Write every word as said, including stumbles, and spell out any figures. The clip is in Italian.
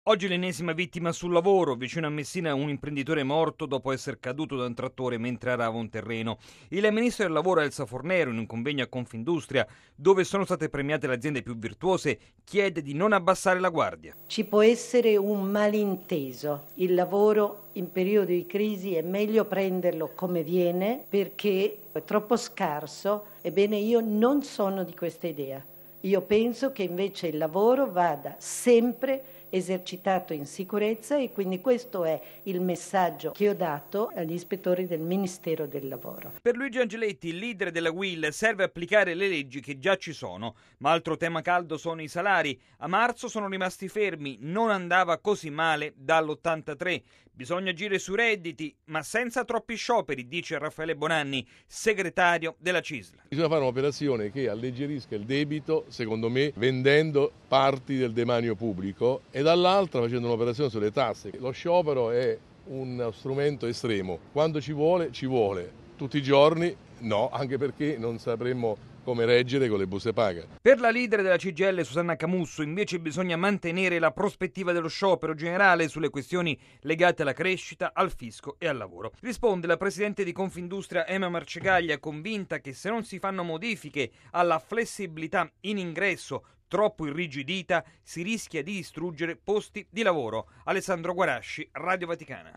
Oggi l'ennesima vittima sul lavoro. Vicino a Messina un imprenditore morto dopo essere caduto da un trattore mentre arava un terreno. Il ministro del lavoro Elsa Fornero, in un convegno a Confindustria, dove sono state premiate le aziende più virtuose, chiede di non abbassare la guardia. Ci può essere un malinteso. Il lavoro in periodo di crisi è meglio prenderlo come viene perché è troppo scarso. Ebbene, io non sono di questa idea. Io penso che invece il lavoro vada sempre esercitato in sicurezza e quindi questo è il messaggio che ho dato agli ispettori del Ministero del Lavoro. Per Luigi Angeletti, il leader della U I L, serve applicare le leggi che già ci sono, ma altro tema caldo sono i salari. A marzo sono rimasti fermi, non andava così male dall'ottantatré. Bisogna agire sui redditi, ma senza troppi scioperi, dice Raffaele Bonanni, segretario della C I S L. Bisogna fare un'operazione che alleggerisca il debito, secondo me, vendendo parti del demanio pubblico e dall'altra facendo un'operazione sulle tasse. Lo sciopero è uno strumento estremo. Quando ci vuole, ci vuole. Tutti i giorni no, anche perché non sapremmo come reggere con le buste paga. Per la leader della C G I L Susanna Camusso invece bisogna mantenere la prospettiva dello sciopero generale sulle questioni legate alla crescita, al fisco e al lavoro. Risponde la presidente di Confindustria Emma Marcegaglia, convinta che se non si fanno modifiche alla flessibilità in ingresso troppo irrigidita si rischia di distruggere posti di lavoro. Alessandro Guarasci, Radio Vaticana.